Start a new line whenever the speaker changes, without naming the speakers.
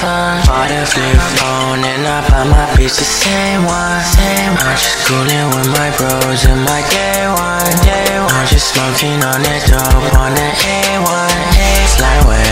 Bought a flip phone and I bought my bitch the same one. I'm just coolin' with my bros in my day one. I'm just smoking on that dope on the A1. Slide away.